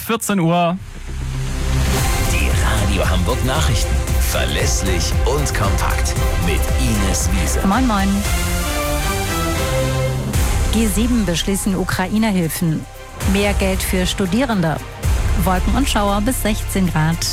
14 Uhr. Die Radio Hamburg Nachrichten. Verlässlich und kompakt. Mit Ines Wiese. Moin, moin. G7 beschließen Ukraine-Hilfen. Mehr Geld für Studierende. Wolken und Schauer bis 16 Grad.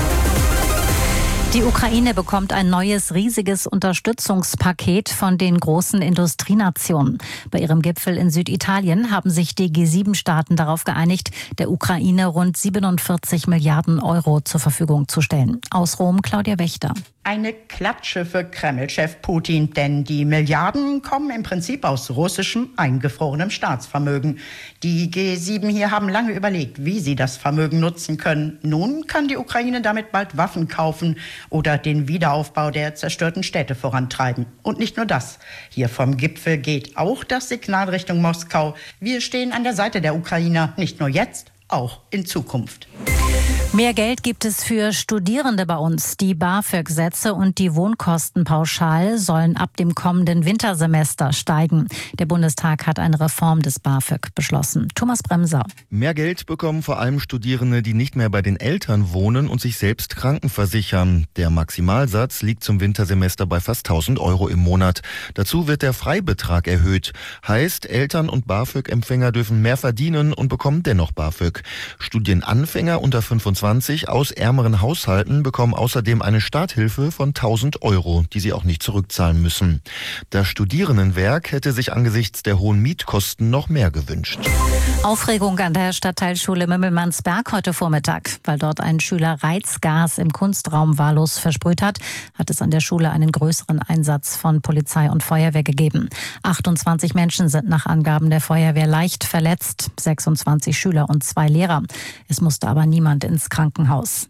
Die Ukraine bekommt ein neues, riesiges Unterstützungspaket von den großen Industrienationen. Bei ihrem Gipfel in Süditalien haben sich die G7-Staaten darauf geeinigt, der Ukraine rund 47 Milliarden Euro zur Verfügung zu stellen. Aus Rom, Claudia Wächter. Eine Klatsche für Kreml-Chef Putin, denn die Milliarden kommen im Prinzip aus russischem eingefrorenem Staatsvermögen. Die G7 hier haben lange überlegt, wie sie das Vermögen nutzen können. Nun kann die Ukraine damit bald Waffen kaufen oder den Wiederaufbau der zerstörten Städte vorantreiben. Und nicht nur das. Hier vom Gipfel geht auch das Signal Richtung Moskau. Wir stehen an der Seite der Ukrainer, nicht nur jetzt, auch in Zukunft. Mehr Geld gibt es für Studierende bei uns. Die BAföG-Sätze und die Wohnkostenpauschale sollen ab dem kommenden Wintersemester steigen. Der Bundestag hat eine Reform des BAföG beschlossen. Thomas Bremser. Mehr Geld bekommen vor allem Studierende, die nicht mehr bei den Eltern wohnen und sich selbst krankenversichern. Der Maximalsatz liegt zum Wintersemester bei fast 1.000 Euro im Monat. Dazu wird der Freibetrag erhöht. Heißt, Eltern und BAföG-Empfänger dürfen mehr verdienen und bekommen dennoch BAföG. Studienanfänger unter 25 aus ärmeren Haushalten bekommen außerdem eine Starthilfe von 1.000 Euro, die sie auch nicht zurückzahlen müssen. Das Studierendenwerk hätte sich angesichts der hohen Mietkosten noch mehr gewünscht. Aufregung an der Stadtteilschule Mümmelmannsberg heute Vormittag. Weil dort ein Schüler Reizgas im Kunstraum wahllos versprüht hat es an der Schule einen größeren Einsatz von Polizei und Feuerwehr gegeben. 28 Menschen sind nach Angaben der Feuerwehr leicht verletzt, 26 Schüler und 2 Lehrer. Es musste aber niemand ins Krankenhaus.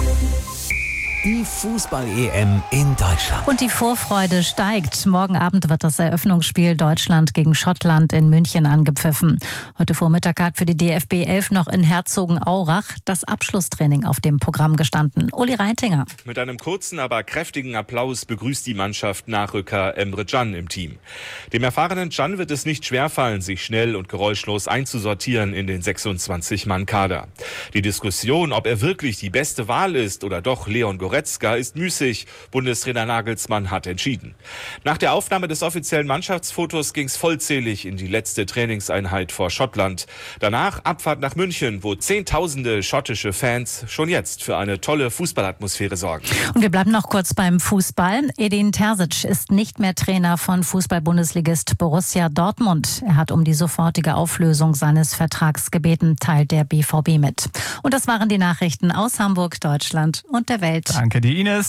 Die Fußball-EM in Deutschland. Und die Vorfreude steigt. Morgen Abend wird das Eröffnungsspiel Deutschland gegen Schottland in München angepfiffen. Heute Vormittag hat für die DFB 11 noch in Herzogenaurach das Abschlusstraining auf dem Programm gestanden. Uli Reitinger. Mit einem kurzen, aber kräftigen Applaus begrüßt die Mannschaft Nachrücker Emre Can im Team. Dem erfahrenen Can wird es nicht schwerfallen, sich schnell und geräuschlos einzusortieren in den 26-Mann-Kader. Die Diskussion, ob er wirklich die beste Wahl ist oder doch Leon Goretzka, ist müßig. Bundestrainer Nagelsmann hat entschieden. Nach der Aufnahme des offiziellen Mannschaftsfotos ging es vollzählig in die letzte Trainingseinheit vor Schottland. Danach Abfahrt nach München, wo Zehntausende schottische Fans schon jetzt für eine tolle Fußballatmosphäre sorgen. Und wir bleiben noch kurz beim Fußball. Edin Terzic ist nicht mehr Trainer von Fußball-Bundesligist Borussia Dortmund. Er hat um die sofortige Auflösung seines Vertrags gebeten, teilt der BVB mit. Und das waren die Nachrichten aus Hamburg, Deutschland und der Welt. Danke dir, Ines.